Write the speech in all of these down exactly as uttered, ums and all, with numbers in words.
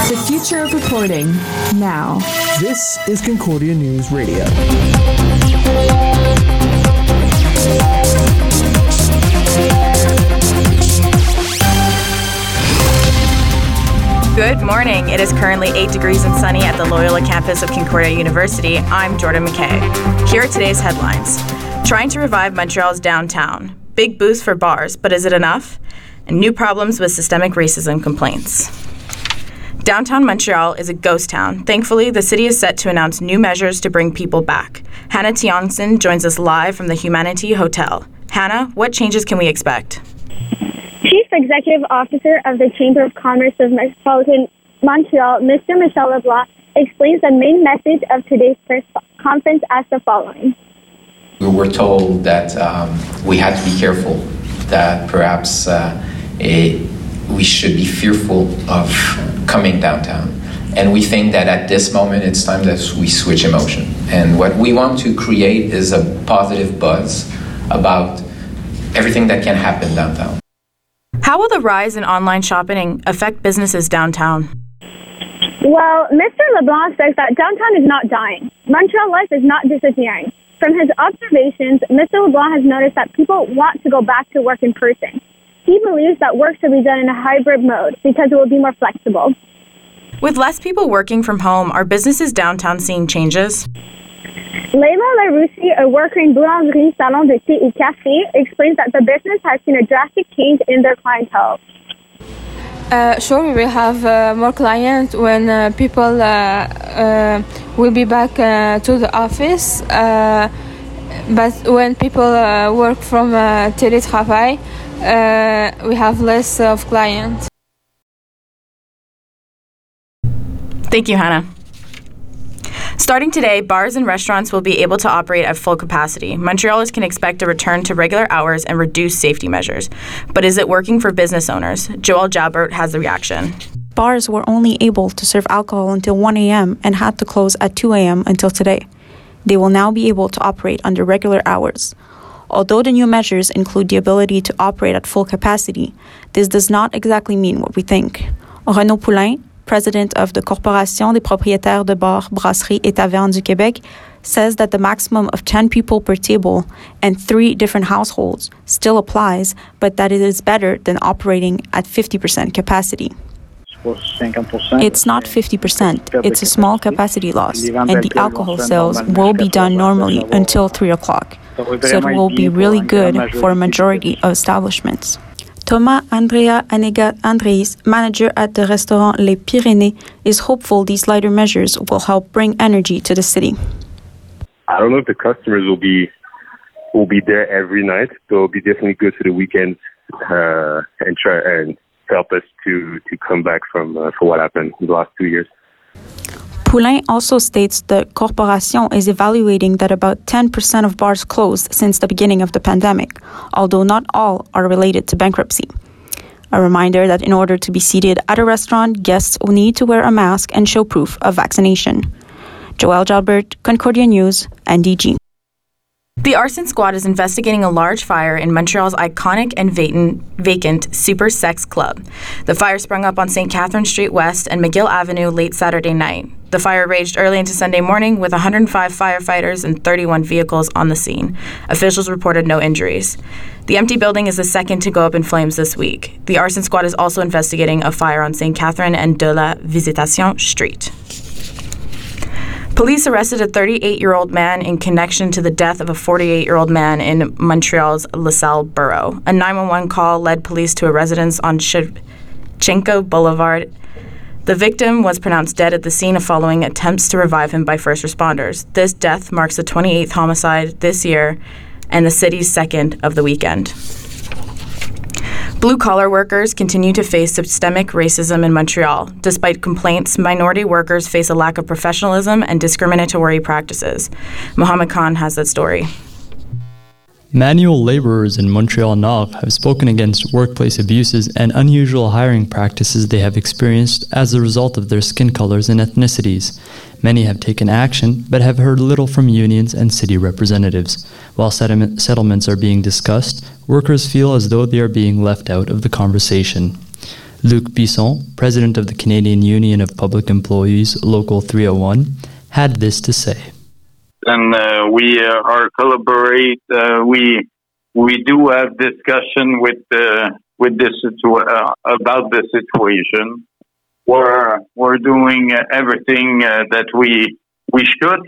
The future of reporting, now. This is Concordia News Radio. Good morning. It is currently eight degrees and sunny at the Loyola campus of Concordia University. I'm Jordan McKay. Here are today's headlines. Trying to revive Montreal's downtown. Big boost for bars, but is it enough? And new problems with systemic racism complaints. Downtown Montreal is a ghost town. Thankfully, the city is set to announce new measures to bring people back. Hannah Tiongson joins us live from the Humanity Hotel. Hannah, what changes can we expect? Chief Executive Officer of the Chamber of Commerce of Metropolitan Montreal, Mister Michel LeBlanc, explains the main message of today's press conference as the following. We were told that um, we had to be careful, that perhaps uh, a, we should be fearful of coming downtown. And we think that at this moment, it's time that we switch emotion. And what we want to create is a positive buzz about everything that can happen downtown. How will the rise in online shopping affect businesses downtown? Well, Mister LeBlanc says that downtown is not dying. Montreal life is not disappearing. From his observations, Mister LeBlanc has noticed that people want to go back to work in person. He believes that work should be done in a hybrid mode because it will be more flexible. With less people working from home, are businesses downtown seeing changes? Leila Laroussi, a worker in Boulangerie Salon de Thé et Café, explains that the business has seen a drastic change in their clientele. Uh, sure, we will have uh, more clients when uh, people uh, uh, will be back uh, to the office. Uh, but when people uh, work from uh, télétravail, uh, we have less of clients. Thank you, Hannah. Starting today, bars and restaurants will be able to operate at full capacity. Montrealers can expect a return to regular hours and reduced safety measures. But is it working for business owners? Joelle Jalbert has the reaction. Bars were only able to serve alcohol until one a.m. and had to close at two a.m. until today. They will now be able to operate under regular hours. Although the new measures include the ability to operate at full capacity, this does not exactly mean what we think. Renaud Poulain, president of the Corporation des propriétaires de bars, brasseries et tavernes du Québec, says that the maximum of ten people per table and three different households still applies, but that it is better than operating at fifty percent capacity. It's not fifty percent, it's a small capacity loss, and the alcohol sales will be done normally until three o'clock, so it will be really good for a majority of establishments. Thomas Andrea Anegat Andres, manager at the restaurant Les Pyrénées, is hopeful these lighter measures will help bring energy to the city. I don't know if the customers will be will be there every night, but it'll be definitely good for the weekend uh, and try and help us to, to come back from uh, for what happened in the last two years. Poulain also states the Corporation is evaluating that about ten percent of bars closed since the beginning of the pandemic, although not all are related to bankruptcy. A reminder that in order to be seated at a restaurant, guests will need to wear a mask and show proof of vaccination. Joelle Jalbert, Concordia News, N D G. The Arson Squad is investigating a large fire in Montreal's iconic and vacant Super Sex Club. The fire sprung up on Saint Catherine Street West and McGill Avenue late Saturday night. The fire raged early into Sunday morning with one hundred five firefighters and thirty-one vehicles on the scene. Officials reported no injuries. The empty building is the second to go up in flames this week. The Arson Squad is also investigating a fire on Saint Catherine and de la Visitation Street. Police arrested a thirty-eight-year-old man in connection to the death of a forty-eight-year-old man in Montreal's LaSalle borough. A nine one one call led police to a residence on Shevchenko Boulevard. The victim was pronounced dead at the scene following attempts to revive him by first responders. This death marks the twenty-eighth homicide this year and the city's second of the weekend. Blue-collar workers continue to face systemic racism in Montreal. Despite complaints, minority workers face a lack of professionalism and discriminatory practices. Mohammed Khan has that story. Manual laborers in Montreal Nord have spoken against workplace abuses and unusual hiring practices they have experienced as a result of their skin colors and ethnicities. Many have taken action, but have heard little from unions and city representatives. While settlement settlements are being discussed, workers feel as though they are being left out of the conversation. Luc Bisson, president of the Canadian Union of Public Employees, Local three oh one, had this to say. And uh, we uh, are collaborate. Uh, we we do have discussion with uh, with this situ- uh, about the situation. We're we're doing uh, everything uh, that we we should.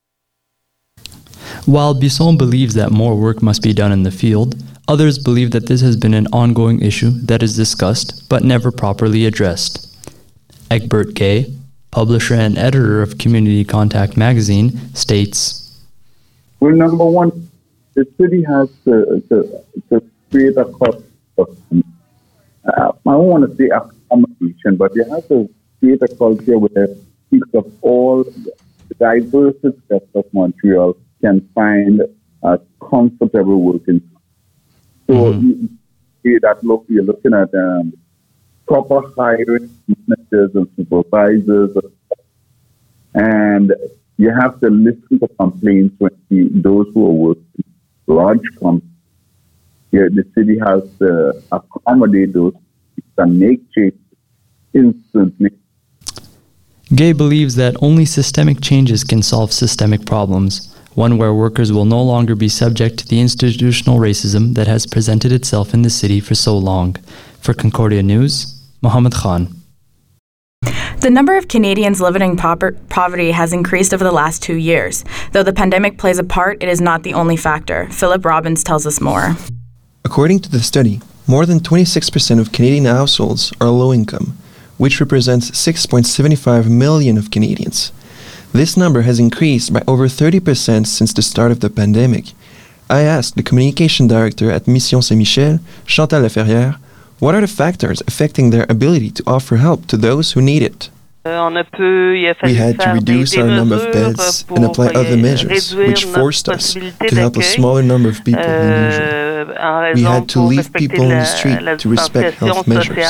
While Bisson believes that more work must be done in the field, others believe that this has been an ongoing issue that is discussed but never properly addressed. Egbert Gay, publisher and editor of Community Contact magazine, states, well, number one, the city has to, to, to create a cost of, uh, I don't want to say accommodation, but you have to create a culture where people of all the diverse aspects of Montreal can find a comfortable working. So mm-hmm. you see that look, you're looking at um, proper hiring managers and supervisors, and you have to listen to complaints when the, those who are working large companies. Yeah, the city has to accommodate those and make changes instantly. Gay believes that only systemic changes can solve systemic problems, one where workers will no longer be subject to the institutional racism that has presented itself in the city for so long. For Concordia News, Mohammed Khan. The number of Canadians living in poverty has increased over the last two years. Though the pandemic plays a part, it is not the only factor. Philip Robbins tells us more. According to the study, more than twenty-six percent of Canadian households are low income, which represents six point seven five million of Canadians. This number has increased by over thirty percent since the start of the pandemic. I asked the communication director at Mission Saint-Michel, Chantal Laferrière, what are the factors affecting their ability to offer help to those who need it? We had to reduce our number of beds and apply other measures, which forced us to help a smaller number of people than usual. We had to leave people on the street to respect health measures.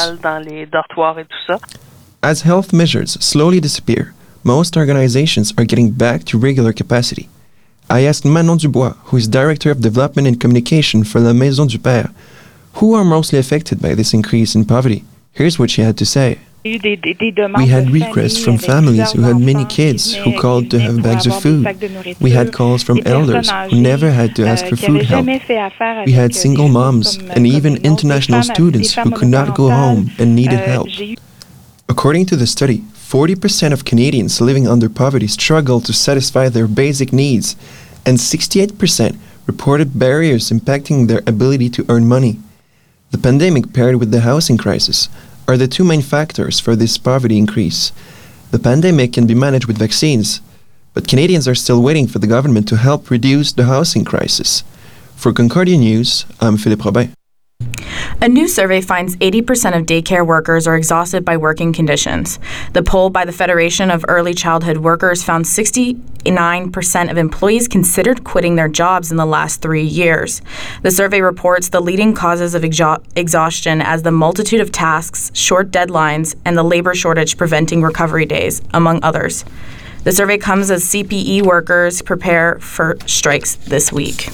As health measures slowly disappear, most organizations are getting back to regular capacity. I asked Manon Dubois, who is Director of Development and Communication for La Maison du Père, who are mostly affected by this increase in poverty. Here's what she had to say. We had requests from families who had many kids who called to have bags of food. We had calls from elders who never had to ask for food help. We had single moms and even international students who could not go home and needed help. According to the study, forty percent of Canadians living under poverty struggle to satisfy their basic needs, and sixty-eight percent reported barriers impacting their ability to earn money. The pandemic paired with the housing crisis are the two main factors for this poverty increase. The pandemic can be managed with vaccines, but Canadians are still waiting for the government to help reduce the housing crisis. For Concordia News, I'm Philippe Robin. A new survey finds eighty percent of daycare workers are exhausted by working conditions. The poll by the Federation of Early Childhood Workers found sixty-nine percent of employees considered quitting their jobs in the last three years. The survey reports the leading causes of exha- exhaustion as the multitude of tasks, short deadlines, and the labor shortage preventing recovery days, among others. The survey comes as C P E workers prepare for strikes this week.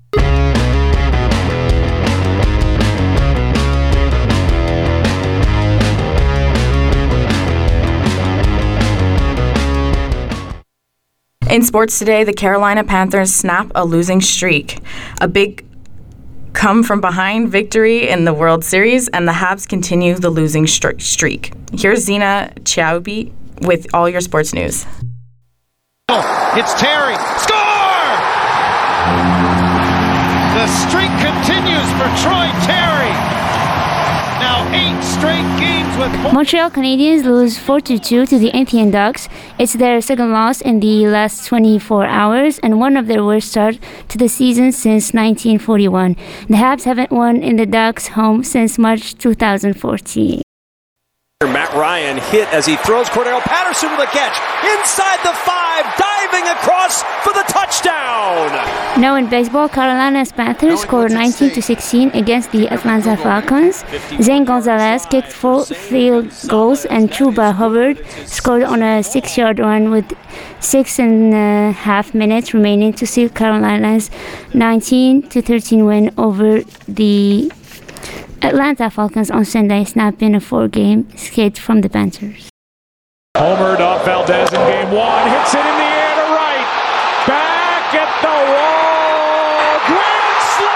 In sports today, the Carolina Panthers snap a losing streak. A big come-from-behind victory in the World Series, and the Habs continue the losing st- streak. Here's Zena Chiaubi with all your sports news. It's Terry. Score! The streak continues for Troy Terry. Now eight straight games with... Montreal Canadiens lose four to two to the Etienne Ducks. It's their second loss in the last twenty-four hours and one of their worst starts to the season since nineteen forty-one. The Habs haven't won in the Ducks' home since March two thousand fourteen. Matt Ryan hit as he throws. Cordell Patterson with a catch inside the five, diving across for the touchdown. Now in baseball, Carolina's Panthers scored nineteen to sixteen against the Atlanta Falcons. Zane Gonzalez kicked four field goals, and Chuba Hubbard scored on a six-yard run with six and a half minutes remaining to seal Carolina's nineteen to thirteen win over the Atlanta Falcons on Sunday snapping a four-game skid from the Panthers. Homered off Valdez in game one, hits it in the air to right, back at the wall, grand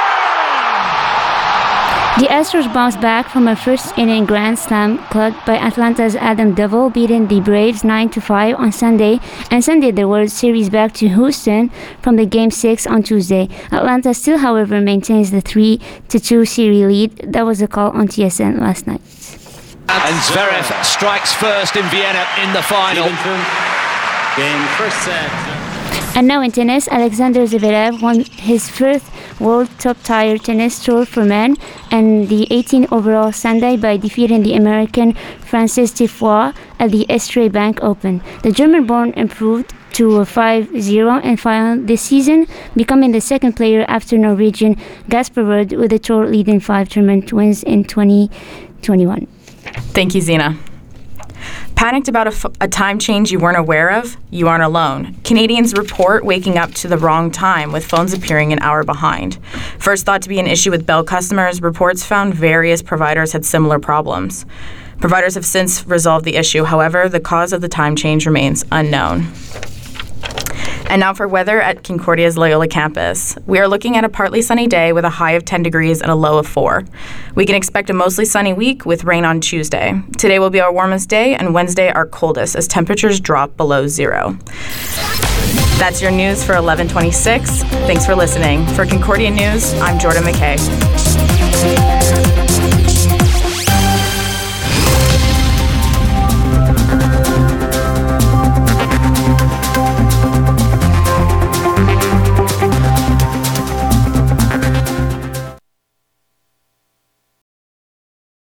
slam! The Astros bounced back from a first-inning grand slam clubbed by Atlanta's Adam Duvall, beating the Braves nine to five on Sunday, and sending the World Series back to Houston from the Game six on Tuesday. Atlanta still, however, maintains the three to two series lead. That was a call on T S N last night. And Zverev strikes first in Vienna in the final. Game first set. And now in tennis, Alexander Zverev won his first World Top Tier Tennis Tour for men and the eighteenth overall Sunday by defeating the American Francis Tiafoe at the Estrella Bank Open. The German-born improved to a five zero in final this season, becoming the second player after Norwegian Gasper Ruud with the tour leading five tournament wins in twenty twenty-one. Thank you, Zena. Panicked about a, f- a time change you weren't aware of? You aren't alone. Canadians report waking up to the wrong time, with phones appearing an hour behind. First thought to be an issue with Bell customers, reports found various providers had similar problems. Providers have since resolved the issue. However, the cause of the time change remains unknown. And now for weather at Concordia's Loyola campus. We are looking at a partly sunny day with a high of ten degrees and a low of four. We can expect a mostly sunny week with rain on Tuesday. Today will be our warmest day, and Wednesday our coldest as temperatures drop below zero. That's your news for eleven twenty-six. Thanks for listening. For Concordia News, I'm Jordan McKay.